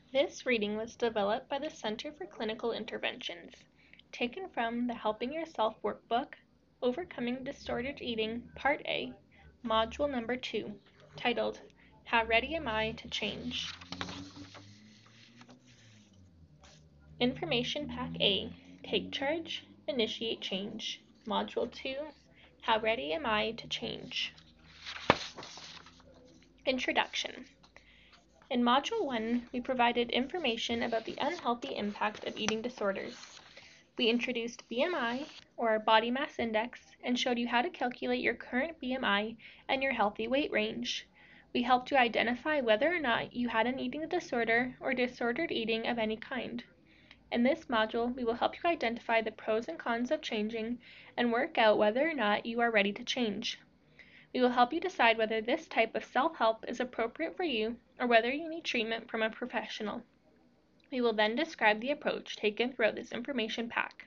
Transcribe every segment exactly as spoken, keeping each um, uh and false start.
This reading was developed by the Center for Clinical Interventions, taken from the Helping Yourself workbook, Overcoming Disordered Eating, Part A, Module Number two, titled, How Ready Am I to Change? Information Pack A, Take Charge, Initiate Change. Module two, How Ready Am I to Change? Introduction. In Module one, we provided information about the unhealthy impact of eating disorders. We introduced B M I, or body mass index, and showed you how to calculate your current B M I and your healthy weight range. We helped you identify whether or not you had an eating disorder or disordered eating of any kind. In this module, we will help you identify the pros and cons of changing and work out whether or not you are ready to change. We will help you decide whether this type of self-help is appropriate for you or whether you need treatment from a professional. We will then describe the approach taken throughout this information pack.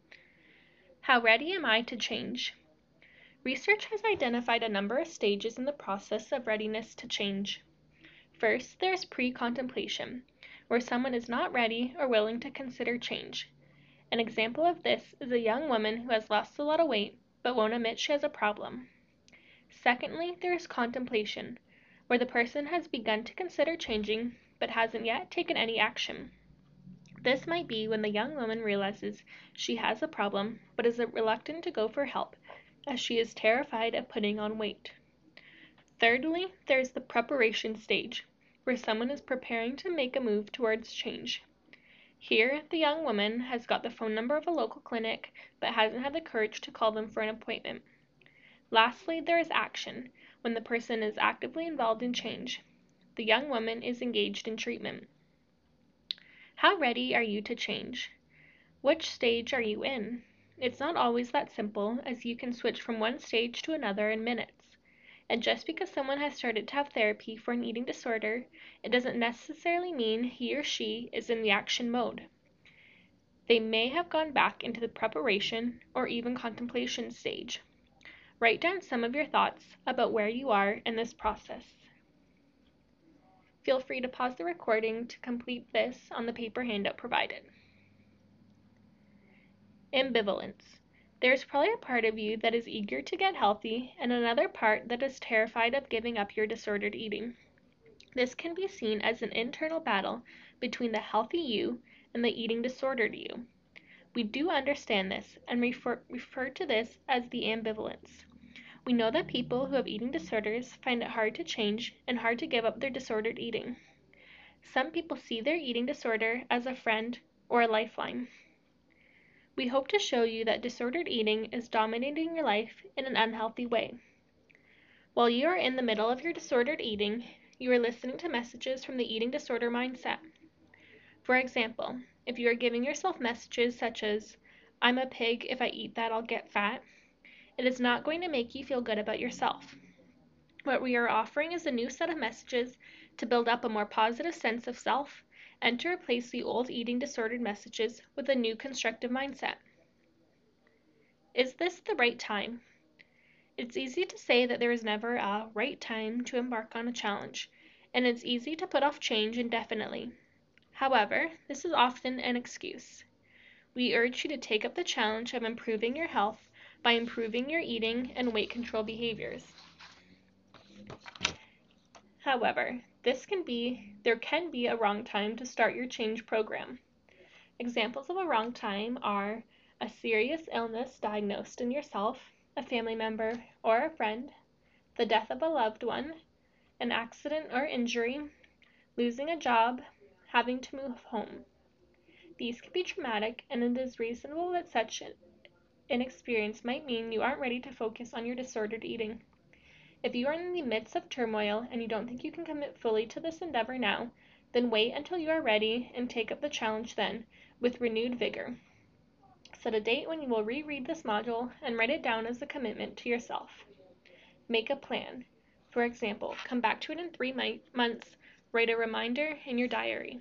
How ready am I to change? Research has identified a number of stages in the process of readiness to change. First, there is pre-contemplation, where someone is not ready or willing to consider change. An example of this is a young woman who has lost a lot of weight but won't admit she has a problem. Secondly, there is contemplation, where the person has begun to consider changing but hasn't yet taken any action. This might be when the young woman realizes she has a problem but is reluctant to go for help, as she is terrified of putting on weight. Thirdly, there is the preparation stage, where someone is preparing to make a move towards change. Here, the young woman has got the phone number of a local clinic but hasn't had the courage to call them for an appointment. Lastly, there is action, when the person is actively involved in change. The young woman is engaged in treatment. How ready are you to change? Which stage are you in? It's not always that simple, as you can switch from one stage to another in minutes. And just because someone has started to have therapy for an eating disorder, it doesn't necessarily mean he or she is in the action mode. They may have gone back into the preparation or even contemplation stage. Write down some of your thoughts about where you are in this process. Feel free to pause the recording to complete this on the paper handout provided. Ambivalence. There's probably a part of you that is eager to get healthy and another part that is terrified of giving up your disordered eating. This can be seen as an internal battle between the healthy you and the eating disordered you. We do understand this and refer, refer to this as the ambivalence. We know that people who have eating disorders find it hard to change and hard to give up their disordered eating. Some people see their eating disorder as a friend or a lifeline. We hope to show you that disordered eating is dominating your life in an unhealthy way. While you are in the middle of your disordered eating, you are listening to messages from the eating disorder mindset. For example, if you are giving yourself messages such as, I'm a pig, if I eat that I'll get fat, it is not going to make you feel good about yourself. What we are offering is a new set of messages to build up a more positive sense of self and to replace the old eating disordered messages with a new constructive mindset. Is this the right time? It's easy to say that there is never a right time to embark on a challenge, and it's easy to put off change indefinitely. However, this is often an excuse. We urge you to take up the challenge of improving your health by improving your eating and weight control behaviors. However, this can be, there can be a wrong time to start your change program. Examples of a wrong time are a serious illness diagnosed in yourself, a family member, or a friend, the death of a loved one, an accident or injury, losing a job, having to move home. These can be traumatic, and it is reasonable that such an experience might mean you aren't ready to focus on your disordered eating. If you are in the midst of turmoil and you don't think you can commit fully to this endeavor now, then wait until you are ready and take up the challenge then, with renewed vigor. Set a date when you will reread this module and write it down as a commitment to yourself. Make a plan. For example, come back to it in three months, write a reminder in your diary.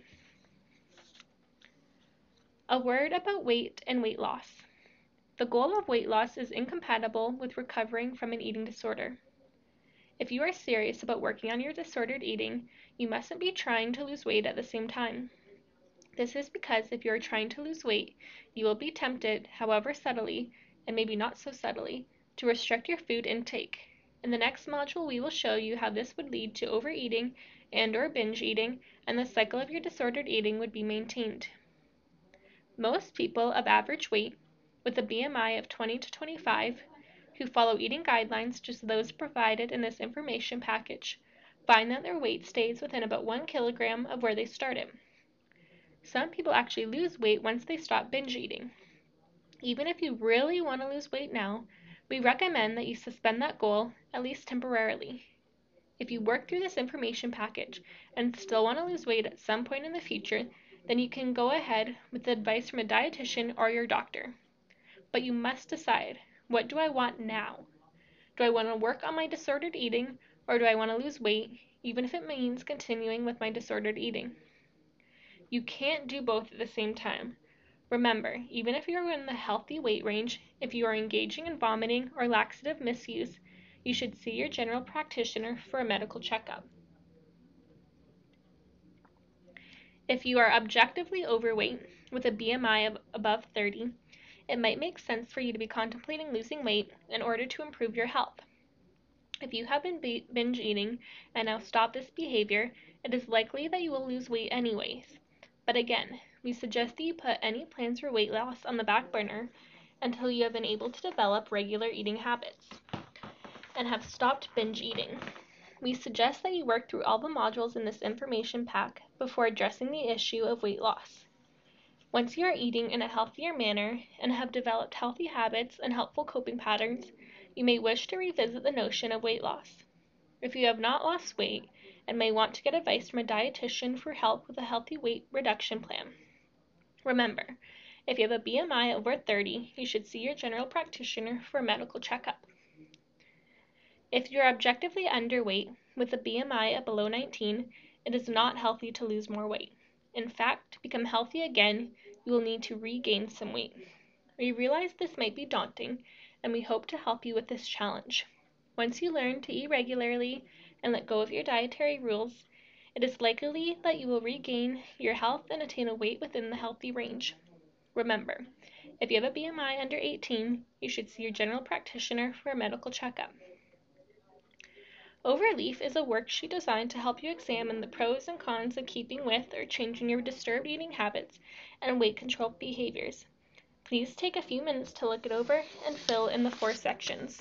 A word about weight and weight loss. The goal of weight loss is incompatible with recovering from an eating disorder. If you are serious about working on your disordered eating, You mustn't be trying to lose weight at the same time. This is because if you are trying to lose weight, you will be tempted, however subtly, and maybe not so subtly, to restrict your food intake. In the next module, we will show you how this would lead to overeating and or binge eating, and the cycle of your disordered eating would be maintained. Most people of average weight, with a B M I of twenty to twenty-five, who follow eating guidelines just as those provided in this information package, find that their weight stays within about one kilogram of where they started. Some people actually lose weight once they stop binge eating. Even if you really want to lose weight now, we recommend that you suspend that goal, at least temporarily. If you work through this information package and still want to lose weight at some point in the future, then you can go ahead with advice from a dietitian or your doctor. But you must decide, what do I want now? Do I want to work on my disordered eating, or do I want to lose weight, even if it means continuing with my disordered eating? You can't do both at the same time. Remember, even if you are in the healthy weight range, if you are engaging in vomiting or laxative misuse, you should see your general practitioner for a medical checkup. If you are objectively overweight with a B M I of above thirty, it might make sense for you to be contemplating losing weight in order to improve your health. If you have been binge eating and now stop this behavior, it is likely that you will lose weight anyways. But again, we suggest that you put any plans for weight loss on the back burner until you have been able to develop regular eating habits and have stopped binge eating. We suggest that you work through all the modules in this information pack before addressing the issue of weight loss. Once you are eating in a healthier manner and have developed healthy habits and helpful coping patterns, you may wish to revisit the notion of weight loss. If you have not lost weight and may want to get advice from a dietitian for help with a healthy weight reduction plan, remember, if you have a B M I over thirty, you should see your general practitioner for a medical checkup. If you are objectively underweight with a B M I of below nineteen, it is not healthy to lose more weight. In fact, to become healthy again, you will need to regain some weight. We realize this might be daunting, and we hope to help you with this challenge. Once you learn to eat regularly and let go of your dietary rules, it is likely that you will regain your health and attain a weight within the healthy range. Remember, if you have a B M I under eighteen, you should see your general practitioner for a medical checkup. Overleaf is a worksheet designed to help you examine the pros and cons of keeping with or changing your disturbed eating habits and weight control behaviors. Please take a few minutes to look it over and fill in the four sections.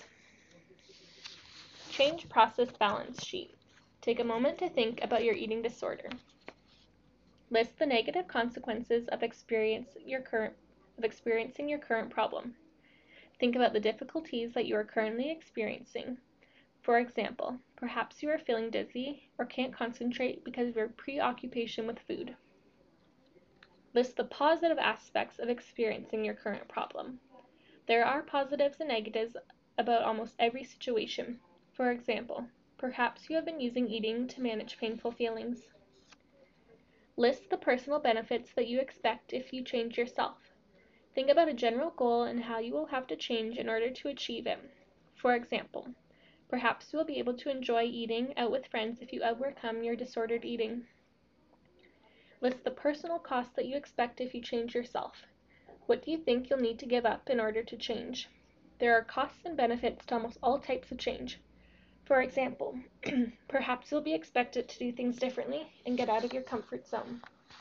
Change process balance sheet. Take a moment to think about your eating disorder. List the negative consequences of, experience your current, of experiencing your current problem. Think about the difficulties that you are currently experiencing. For example, perhaps you are feeling dizzy or can't concentrate because of your preoccupation with food. List the positive aspects of experiencing your current problem. There are positives and negatives about almost every situation. For example, perhaps you have been using eating to manage painful feelings. List the personal benefits that you expect if you change yourself. Think about a general goal and how you will have to change in order to achieve it. For example, perhaps you will be able to enjoy eating out with friends if you overcome your disordered eating. List the personal costs that you expect if you change yourself. What do you think you'll need to give up in order to change? There are costs and benefits to almost all types of change. For example, perhaps you'll be expected to do things differently and get out of your comfort zone.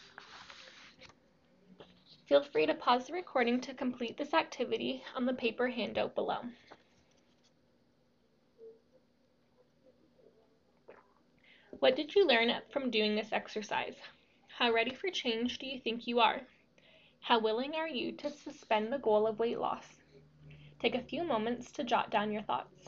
Feel free to pause the recording to complete this activity on the paper handout below. What did you learn from doing this exercise? How ready for change do you think you are? How willing are you to suspend the goal of weight loss? Take a few moments to jot down your thoughts.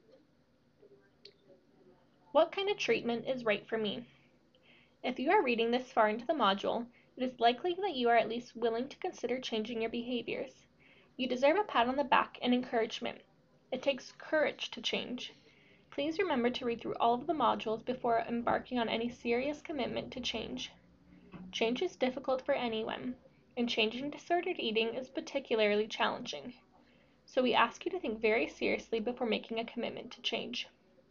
What kind of treatment is right for me? If you are reading this far into the module, it is likely that you are at least willing to consider changing your behaviors. You deserve a pat on the back and encouragement. It takes courage to change. Please remember to read through all of the modules before embarking on any serious commitment to change. Change is difficult for anyone, and changing disordered eating is particularly challenging. So we ask you to think very seriously before making a commitment to change.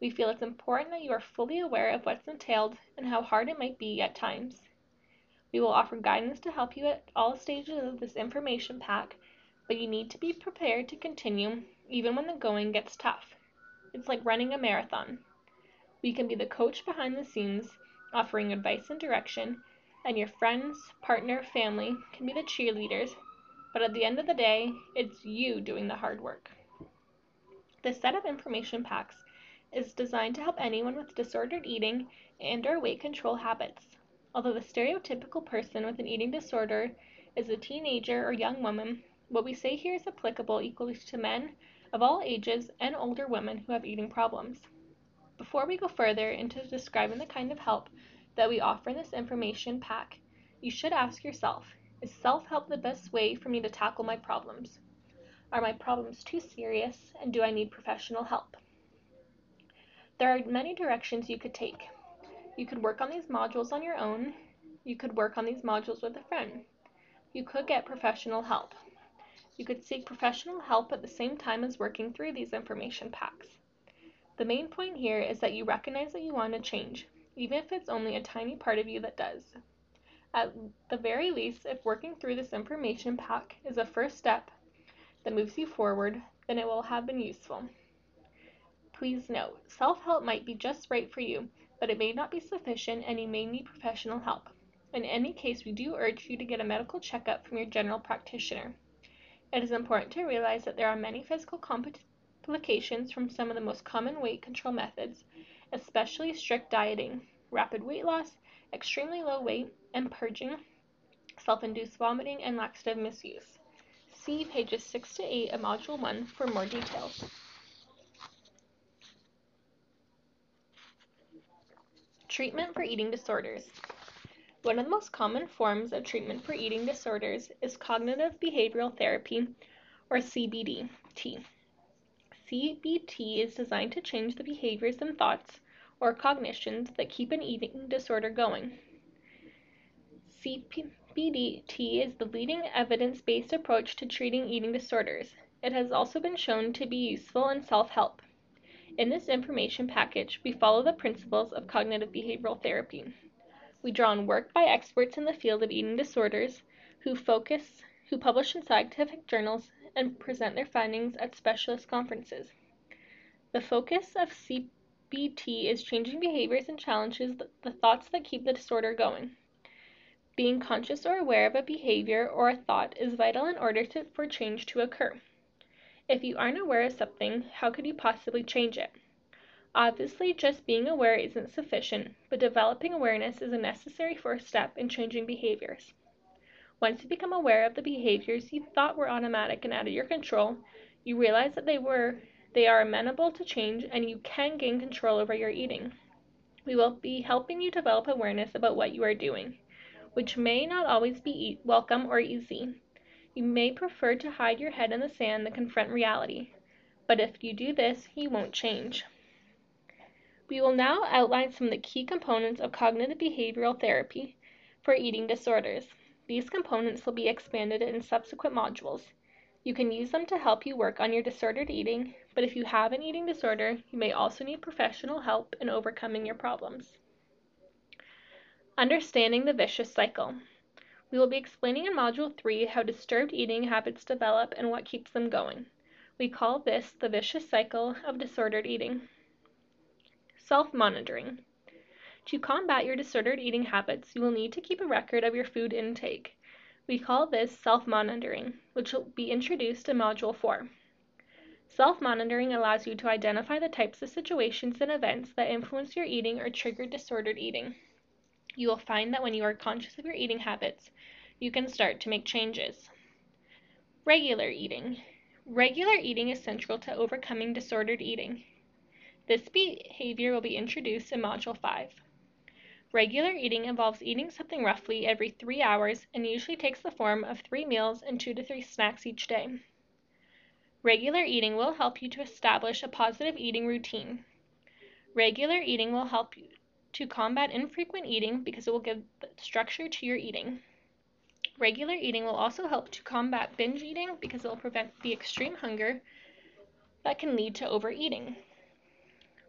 We feel it's important that you are fully aware of what's entailed and how hard it might be at times. We will offer guidance to help you at all stages of this information pack, but you need to be prepared to continue even when the going gets tough. It's like running a marathon. We can be the coach behind the scenes, offering advice and direction, and your friends, partner, family can be the cheerleaders, but at the end of the day, it's you doing the hard work. This set of information packs is designed to help anyone with disordered eating and or weight control habits. Although the stereotypical person with an eating disorder is a teenager or young woman, what we say here is applicable equally to men of all ages and older women who have eating problems. Before we go further into describing the kind of help that we offer in this information pack, you should ask yourself, is self-help the best way for me to tackle my problems? Are my problems too serious, and do I need professional help? There are many directions you could take. You could work on these modules on your own. You could work on these modules with a friend. You could get professional help. You could seek professional help at the same time as working through these information packs. The main point here is that you recognize that you want to change, even if it's only a tiny part of you that does. At the very least, if working through this information pack is a first step that moves you forward, then it will have been useful. Please note, self-help might be just right for you, but it may not be sufficient and you may need professional help. In any case, we do urge you to get a medical checkup from your general practitioner. It is important to realize that there are many physical complications from some of the most common weight control methods, especially strict dieting, rapid weight loss, extremely low weight, and purging, self-induced vomiting, and laxative misuse. See pages six to eight of Module one for more details. Treatment for eating disorders. One of the most common forms of treatment for eating disorders is cognitive behavioral therapy, or C B T. C B T is designed to change the behaviors and thoughts, or cognitions, that keep an eating disorder going. C B T is the leading evidence-based approach to treating eating disorders. It has also been shown to be useful in self-help. In this information package, we follow the principles of cognitive behavioral therapy. We draw on work by experts in the field of eating disorders who focus, who publish in scientific journals and present their findings at specialist conferences. The focus of C B T is changing behaviors and challenges the thoughts that keep the disorder going. Being conscious or aware of a behavior or a thought is vital in order to, for change to occur. If you aren't aware of something, how could you possibly change it? Obviously, just being aware isn't sufficient, but developing awareness is a necessary first step in changing behaviors. Once you become aware of the behaviors you thought were automatic and out of your control, you realize that they were, they are amenable to change and you can gain control over your eating. We will be helping you develop awareness about what you are doing, which may not always be welcome or easy. You may prefer to hide your head in the sand than confront reality, but if you do this, you won't change. We will now outline some of the key components of cognitive behavioral therapy for eating disorders. These components will be expanded in subsequent modules. You can use them to help you work on your disordered eating, but if you have an eating disorder, you may also need professional help in overcoming your problems. Understanding the vicious cycle. We will be explaining in Module three how disturbed eating habits develop and what keeps them going. We call this the vicious cycle of disordered eating. Self-monitoring. To combat your disordered eating habits, you will need to keep a record of your food intake. We call this self-monitoring, which will be introduced in Module four. Self-monitoring allows you to identify the types of situations and events that influence your eating or trigger disordered eating. You will find that when you are conscious of your eating habits, you can start to make changes. Regular eating. Regular eating is central to overcoming disordered eating. This behavior will be introduced in Module five. Regular eating involves eating something roughly every three hours and usually takes the form of three meals and two to three snacks each day. Regular eating will help you to establish a positive eating routine. Regular eating will help you to combat infrequent eating because it will give structure to your eating. Regular eating will also help to combat binge eating because it will prevent the extreme hunger that can lead to overeating.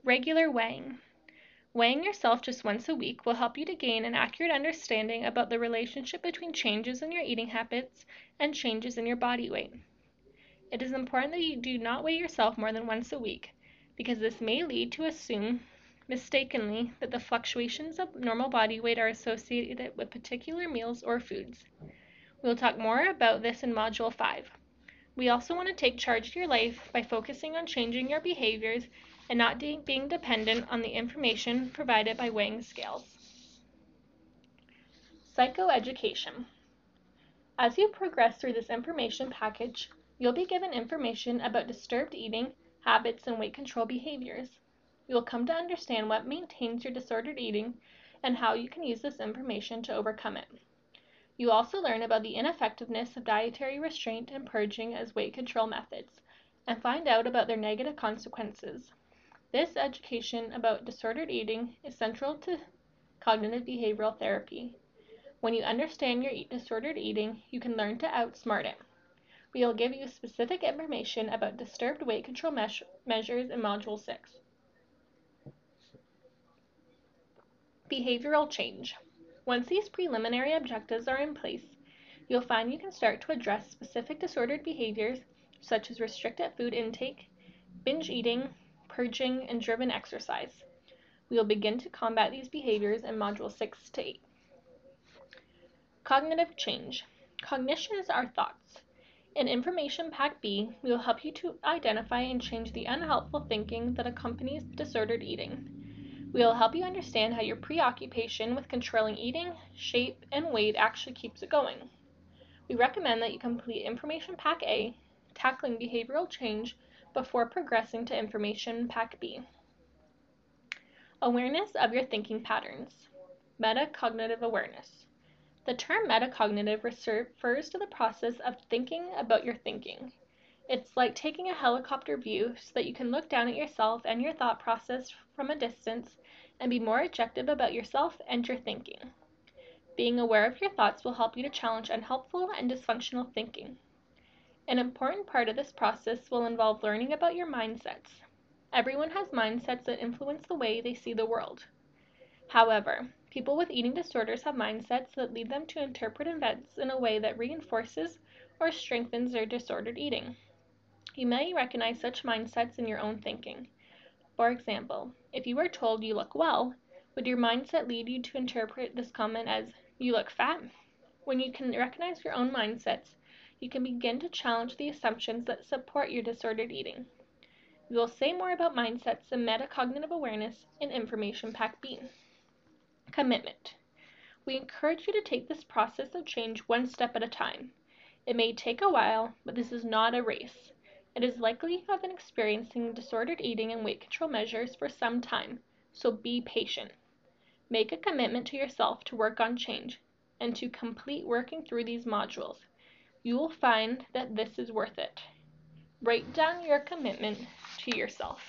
Regular weighing. Weighing yourself just once a week will help you to gain an accurate understanding about the relationship between changes in your eating habits and changes in your body weight. It is important that you do not weigh yourself more than once a week, because this may lead to assume mistakenly that the fluctuations of normal body weight are associated with particular meals or foods. We will talk more about this in Module five. We also want to take charge of your life by focusing on changing your behaviors and not de- being dependent on the information provided by weighing scales. Psychoeducation. As you progress through this information package, you'll be given information about disturbed eating habits and weight control behaviors. You will come to understand what maintains your disordered eating and how you can use this information to overcome it. You also learn about the ineffectiveness of dietary restraint and purging as weight control methods, and find out about their negative consequences. This education about disordered eating is central to cognitive behavioral therapy. When you understand your disordered eating, you can learn to outsmart it. We will give you specific information about disturbed weight control me- measures in Module six. Behavioral change. Once these preliminary objectives are in place, you'll find you can start to address specific disordered behaviors such as restricted food intake, binge eating, purging, and driven exercise. We will begin to combat these behaviors in Module six to eight. Cognitive change. Cognition is our thoughts. In Information Pack B, we will help you to identify and change the unhelpful thinking that accompanies disordered eating. We will help you understand how your preoccupation with controlling eating, shape, and weight actually keeps it going. We recommend that you complete Information Pack A, tackling behavioral change, before progressing to Information Pack B. Awareness of your thinking patterns. Metacognitive awareness. The term metacognitive refers to the process of thinking about your thinking. It's like taking a helicopter view so that you can look down at yourself and your thought process from a distance and be more objective about yourself and your thinking. Being aware of your thoughts will help you to challenge unhelpful and dysfunctional thinking. An important part of this process will involve learning about your mindsets. Everyone has mindsets that influence the way they see the world. However, people with eating disorders have mindsets that lead them to interpret events in a way that reinforces or strengthens their disordered eating. You may recognize such mindsets in your own thinking. For example, if you were told you look well, would your mindset lead you to interpret this comment as, "You look fat"? When you can recognize your own mindsets, you can begin to challenge the assumptions that support your disordered eating. We will say more about mindsets and metacognitive awareness in Information Pack B. Commitment. We encourage you to take this process of change one step at a time. It may take a while, but this is not a race. It is likely you have been experiencing disordered eating and weight control measures for some time, so be patient. Make a commitment to yourself to work on change and to complete working through these modules. You will find that this is worth it. Write down your commitment to yourself.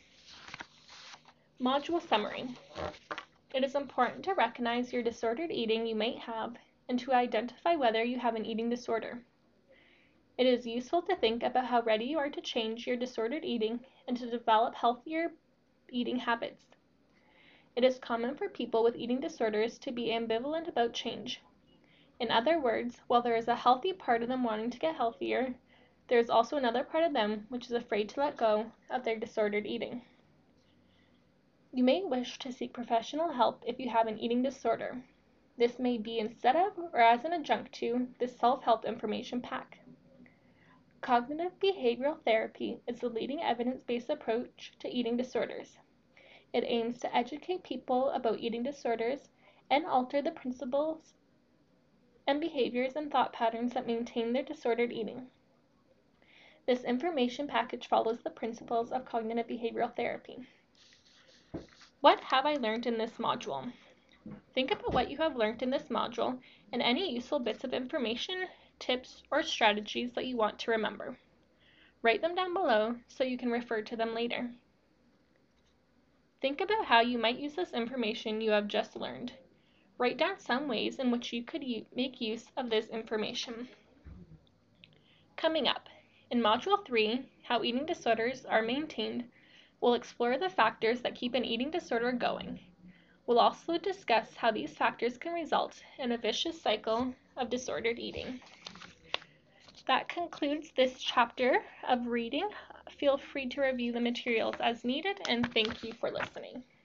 Module summary. It is important to recognize your disordered eating you might have and to identify whether you have an eating disorder. It is useful to think about how ready you are to change your disordered eating and to develop healthier eating habits. It is common for people with eating disorders to be ambivalent about change. In other words, while there is a healthy part of them wanting to get healthier, there is also another part of them which is afraid to let go of their disordered eating. You may wish to seek professional help if you have an eating disorder. This may be instead of or as an adjunct to this self-help information pack. Cognitive behavioral therapy is the leading evidence-based approach to eating disorders. It aims to educate people about eating disorders and alter the principles and behaviors and thought patterns that maintain their disordered eating. This information package follows the principles of cognitive behavioral therapy. What have I learned in this module? Think about what you have learned in this module and any useful bits of information, tips, or strategies that you want to remember. Write them down below so you can refer to them later. Think about how you might use this information you have just learned. Write down some ways in which you could make use of this information. Coming up, in Module three, How Eating Disorders Are Maintained, We'll explore the factors that keep an eating disorder going. We'll also discuss how these factors can result in a vicious cycle of disordered eating. That concludes this chapter of reading. Feel free to review the materials as needed, and thank you for listening.